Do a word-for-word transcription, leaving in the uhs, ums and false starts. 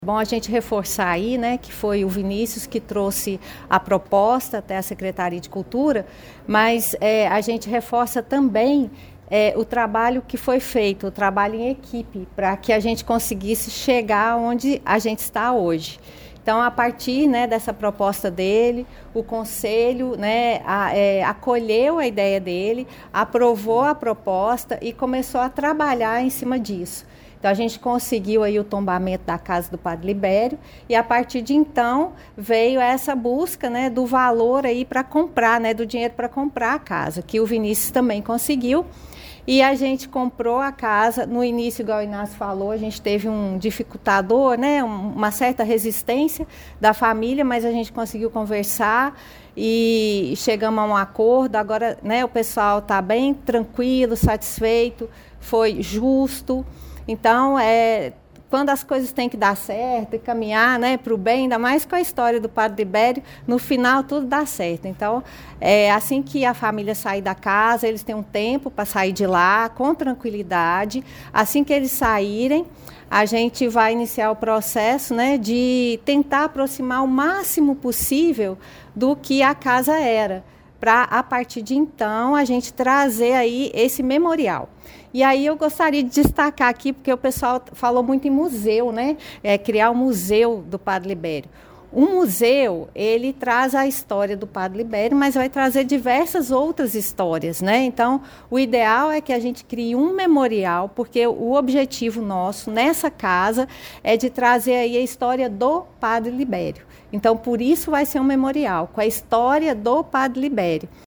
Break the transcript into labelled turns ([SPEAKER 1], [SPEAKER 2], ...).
[SPEAKER 1] Bom a gente reforçar aí, né, que foi o Vinícius que trouxe a proposta até a Secretaria de Cultura, mas é, a gente reforça também é, o trabalho que foi feito, o trabalho em equipe, para que a gente conseguisse chegar onde a gente está hoje. Então, a partir, né, dessa proposta dele, o Conselho, né, a, é, acolheu a ideia dele, aprovou a proposta e começou a trabalhar em cima disso. Então, a gente conseguiu aí o tombamento da casa do Padre Libério e, a partir de então, veio essa busca, né, do valor aí para comprar, né, do dinheiro para comprar a casa, que o Vinícius também conseguiu. E a gente comprou a casa, no início, igual o Inácio falou, a gente teve um dificultador, né, uma certa resistência da família, mas a gente conseguiu conversar e chegamos a um acordo. Agora, né, o pessoal está bem tranquilo, satisfeito, foi justo. Então, é, quando as coisas têm que dar certo e caminhar, né, para o bem, ainda mais com a história do Padre Libério, no final tudo dá certo. Então, é, assim que a família sair da casa, eles têm um tempo para sair de lá, com tranquilidade. Assim que eles saírem, a gente vai iniciar o processo, né, de tentar aproximar o máximo possível do que a casa era, para, a partir de então, a gente trazer aí esse memorial. E aí eu gostaria de destacar aqui, porque o pessoal falou muito em museu, né? É, criar um museu do Padre Libério. Um museu, ele traz a história do Padre Libério, mas vai trazer diversas outras histórias, né? Então, o ideal é que a gente crie um memorial, porque o objetivo nosso nessa casa é de trazer aí a história do Padre Libério. Então, por isso vai ser um memorial, com a história do Padre Libério.